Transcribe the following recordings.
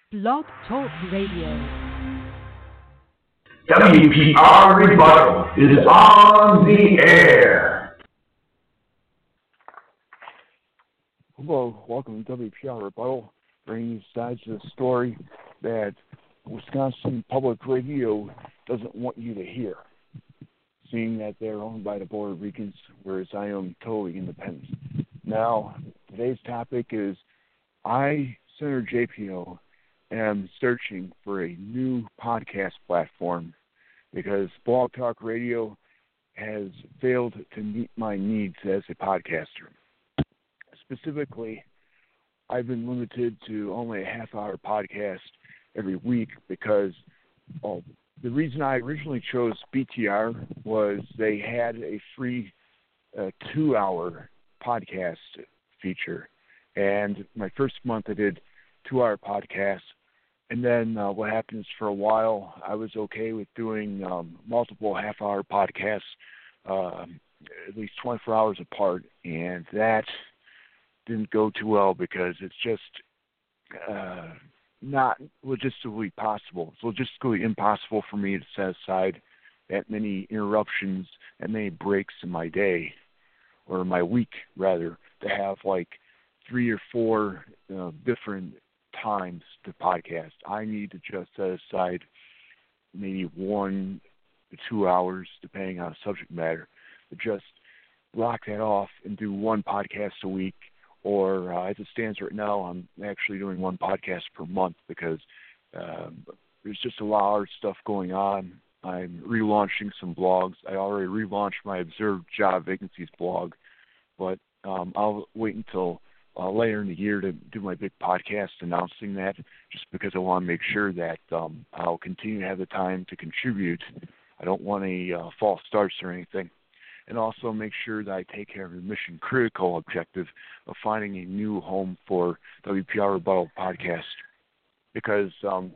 Blog Talk Radio. WPR Rebuttal is on the air. Hello, welcome to WPR Rebuttal, bringing you sides of the story that Wisconsin Public Radio doesn't want you to hear, seeing that they're owned by the Puerto Ricans, whereas I am totally independent. Now, today's topic is I, Senator JPO, am searching for a new podcast platform because Blog Talk Radio has failed to meet my needs as a podcaster. Specifically, I've been limited to only a half-hour podcast every week because the reason I originally chose BTR was they had a free 2-hour podcast feature. And my first month I did 2-hour podcasts. And then what happened is for a while I was okay with doing multiple half-hour podcasts, at least 24 hours apart. And that didn't go too well because it's just not logistically possible. It's logistically impossible for me to set aside that many interruptions, that many breaks in my day, or my week rather, to have like 3 or 4 different times to podcast. I need to just set aside maybe 1 to 2 hours, depending on the subject matter, to just block that off and do 1 podcast a week. Or as it stands right now, I'm actually doing 1 podcast per month because there's just a lot of stuff going on. I'm relaunching some blogs. I already relaunched my Observed Job Vacancies blog, but I'll wait until later in the year to do my big podcast announcing that, just because I want to make sure that I'll continue to have the time to contribute. I don't want any false starts or anything. And also make sure that I take care of the mission-critical objective of finding a new home for WPR Rebuttal podcast. Because,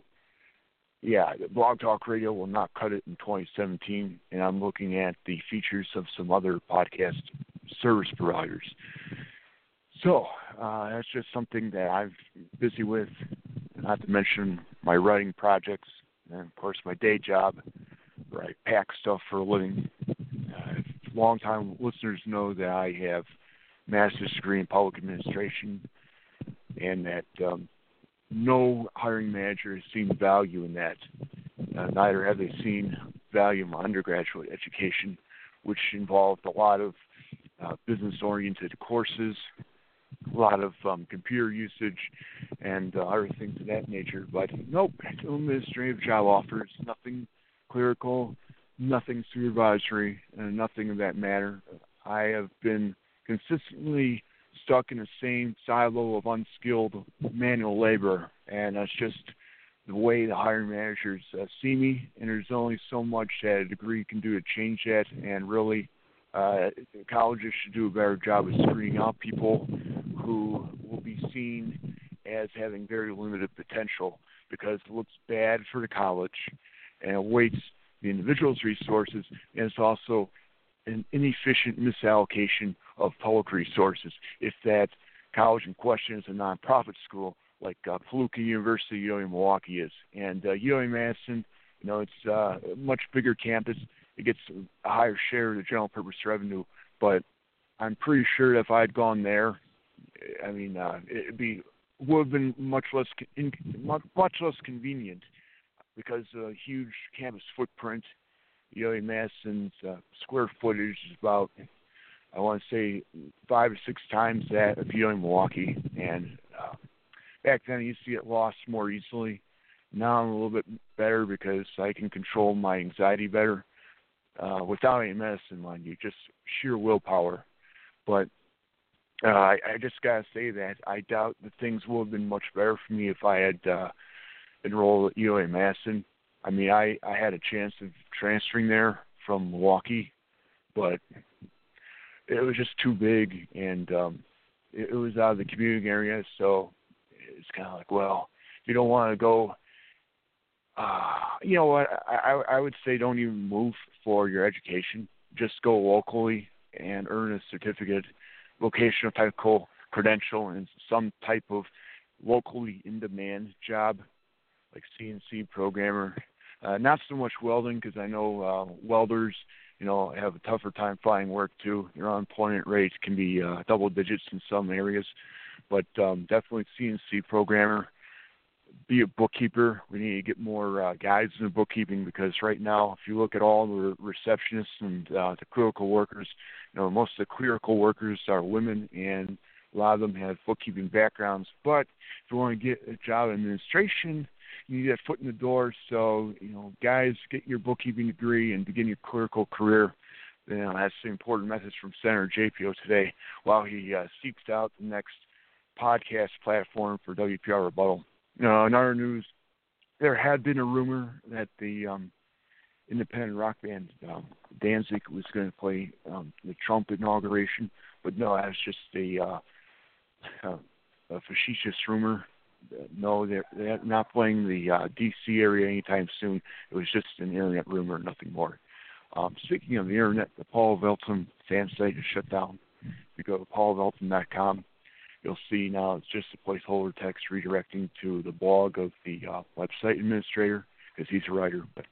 Blog Talk Radio will not cut it in 2017, and I'm looking at the features of some other podcast service providers. So that's just something that I'm busy with, not to mention my writing projects, and, of course, my day job, where I pack stuff for a living. Long-time listeners know that I have a master's degree in public administration, and that no hiring manager has seen value in that. Neither have they seen value in my undergraduate education, which involved a lot of business-oriented courses, a lot of computer usage, and other things of that nature. But nope, no administrative job offers, nothing clerical, nothing supervisory, and nothing of that matter. I have been consistently stuck in the same silo of unskilled manual labor, and that's just the way the hiring managers see me, and there's only so much that a degree can do to change that, and really colleges should do a better job of screening out people who will be seen as having very limited potential, because it looks bad for the college, and it weights the individual's resources, and it's also an inefficient misallocation of public resources. If that college in question is a nonprofit school, like Paluca University, UW-Milwaukee is, and UW-Madison, it's a much bigger campus. It gets a higher share of the general purpose revenue, but I'm pretty sure that if I had gone there, it would have been much less convenient, because a huge campus footprint. UW-Madison's square footage is about, I want to say, 5 or 6 times that of UW-Milwaukee. And back then I used to get lost more easily. Now I'm a little bit better because I can control my anxiety better without any medicine, mind you, just sheer willpower. But I just got to say that I doubt that things would have been much better for me if I had enrolled at UW-Madison. I had a chance of transferring there from Milwaukee, but it was just too big, and it was out of the commuting area, so it's kind of like, well, if you don't want to go, you know what, I would say don't even move for your education. Just go locally and earn a certificate, vocational technical credential, and some type of locally in-demand job like CNC programmer. Not so much welding, because I know welders, have a tougher time finding work too. Your unemployment rates can be double digits in some areas, but definitely CNC programmer. Be a bookkeeper. We need to get more guys in bookkeeping, because right now, if you look at all the receptionists and the clerical workers, most of the clerical workers are women, and a lot of them have bookkeeping backgrounds. But if you want to get a job in administration, you need that foot in the door. So, guys, get your bookkeeping degree and begin your clerical career. That's the important message from Senator JPO today, while he seeks out the next podcast platform for WPR Rebuttal. In other news, there had been a rumor that the independent rock band Danzig was going to play the Trump inauguration, but no, that's just a facetious rumor. No, they're not playing the D.C. area anytime soon. It was just an internet rumor, nothing more. Speaking of the internet, the Paul Velton fan site is shut down. If you go to paulvelton.com, you'll see now it's just a placeholder text redirecting to the blog of the website administrator, because he's a writer. But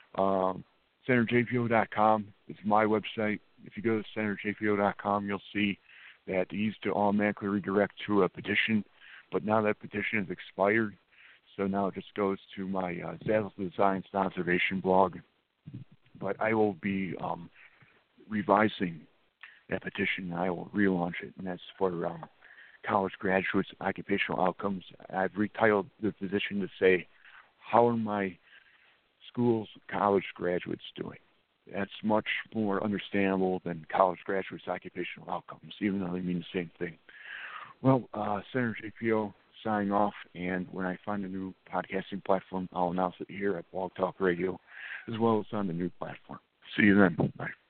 senatorjpo.com is my website. If you go to senatorjpo.com, you'll see that it used to automatically redirect to a petition, but now that petition has expired, so now it just goes to my Zazzle Designs Conservation blog. But I will be revising that petition, and I will relaunch it, and that's for college graduates, occupational outcomes. I've retitled the position to say, how are my school's college graduates doing? That's much more understandable than college graduates' occupational outcomes, even though they mean the same thing. Well, Senator JPO signing off, and when I find a new podcasting platform, I'll announce it here at Blog Talk Radio, as well as on the new platform. See you then. Bye.